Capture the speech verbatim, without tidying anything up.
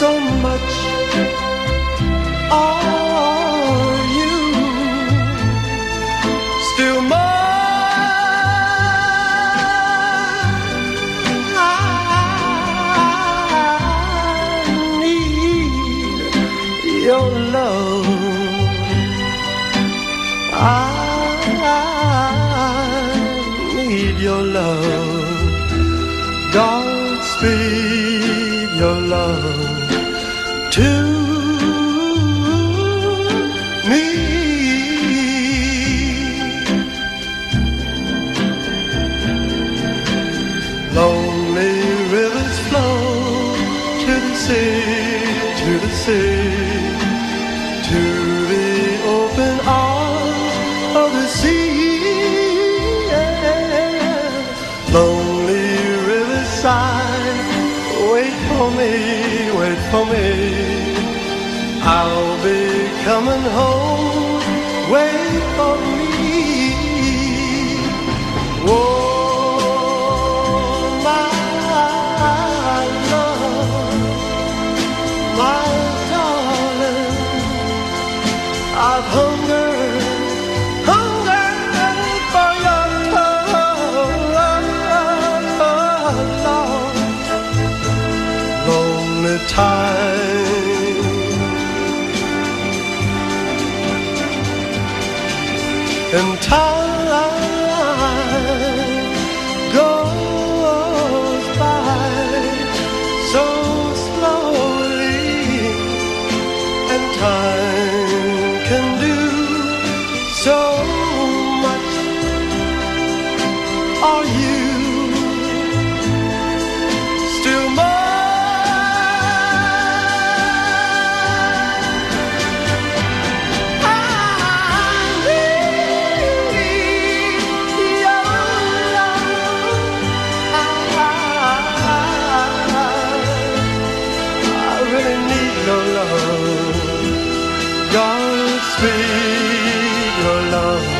so much. Are you still mine? I need your love. I need your love. Godspeed your love to me. Lonely rivers flow to the sea, to the sea, to the open arms of the sea. Yeah. Lonely riverside, wait for me, wait for me. I'll be coming home, wait for me. Oh, my love, my darling, I've hungered, hungered for your love, Lord. Lonely time, and time goes by so slowly, and time can do so much. Are you still mine? I need your love. I really need your love. Godspeed your love